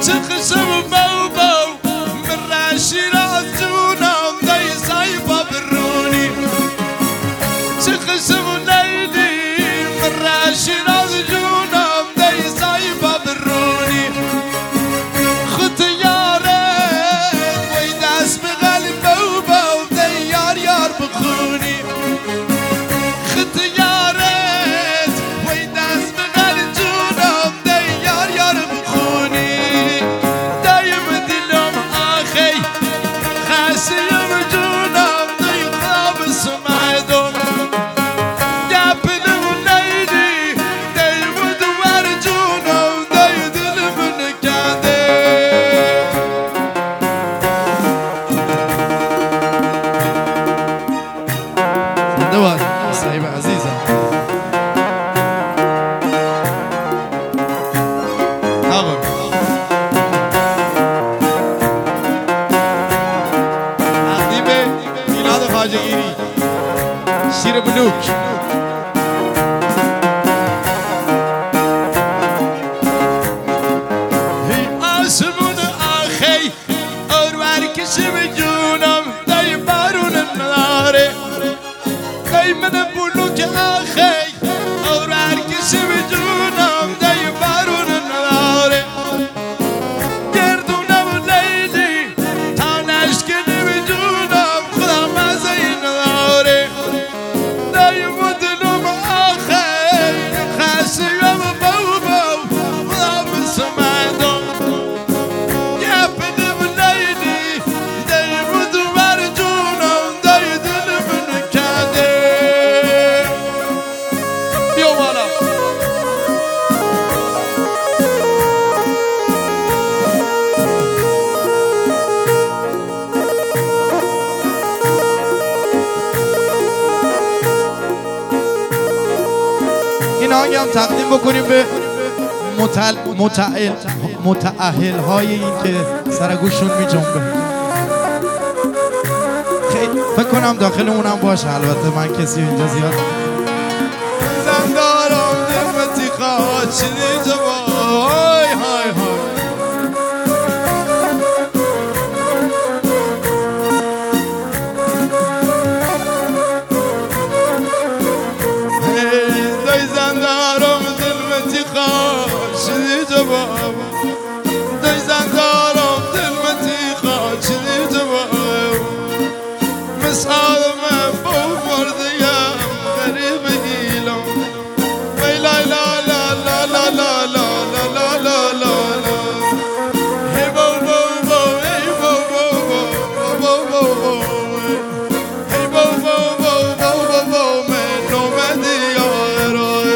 قسم بابا من راشي راسونا ضي صايبة بروني قسم ليلي من راشي راسونا ضي صايبة بروني ختيارك ويداس بغالي بابا وديار يار بخوني ختيارك ويداس بغالي جونا وديار يار بخوني دايم دلهم اخي خاسي يرجونا ضيقا بسمعدهم دابن وليلي دايم دوار جونا ودايد المنكادي دوار صاحبة عزيزة طبعا عقیبه میلاد خواجه‌گیری شیر بلوک هی آسمون آخی اورور کشم جونم دای بارون ناره دای من بلوک آخی اورور کشم جونم دای بارون ناره گردونم لیلی تا نشکنی به جونم خدا مزه نداره دای مدلوم آخر خسیم بابا خدا بسمعدم گپنم لیلی دای مدور جونم دای دل من کده بیا بالا این آهنگ هم تقدیم بکنیم به متأهل های این که سرگوشون می جنبه. خیلی فکر کنم داخل اونم باشه، البته من کسی اینجا زیاد زندارم نعمتی خواهد شدی های های های دای زندارم ظلمتی خواهد شدی جواب دای زندارم ظلمتی خواهد شدی جواب مثال من با مردیم غریب گیلم وی لا لا لا لا لا لا لا لا لا لا لا هی بو بو بو هی بو بو بو بو بو بو هی بو بو بو بو بو بو من اومدی یارای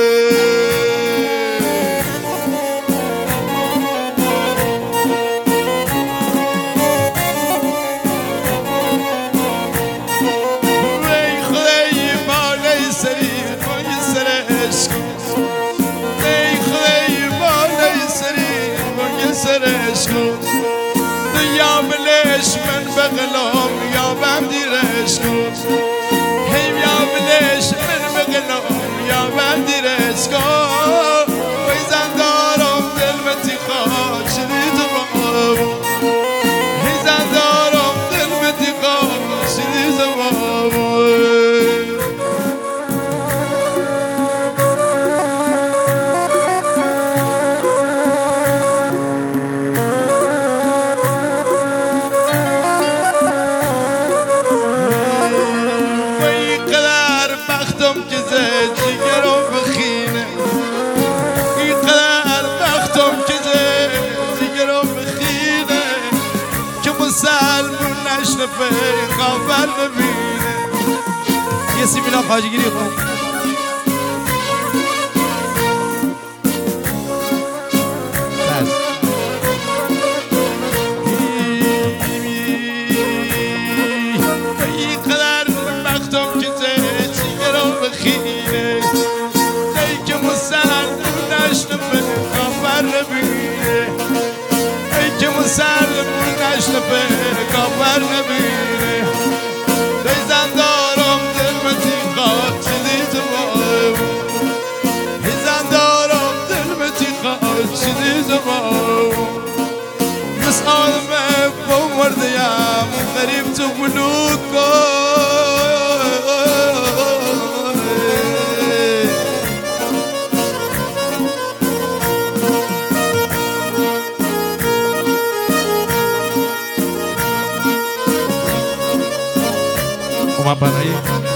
وی خدای بالای سری مای سر عشق ای خدای بالای سری مای سر عشق یا بلش من بغلام یا بم دیرش کن هی یا بلش من بغلام یا بم دیرش کن وی زندارم دلمتی خواهد شدی تو بابا هی زندارم دلمتی خواهد شدی تو بابا وی قدر بختم که زد جگرم بخینه ای قدر بختم که زد جگرم بخینه که مسلمون نشنفه خبر نبینه یه سی میلاد خواجه‌گیری خون ای قدر بختم که زد جگرم بخینه ای که مسلمون نشنفه خبر نبینه ای که مسلمون نشنفه خبر نبینه ای زندارم دلمتی خواهد شدی تو بابا ای زندارم دلمتی خواهد شدی تو بابا ما بمرد يا غريب تبلوكو Uma banda aí.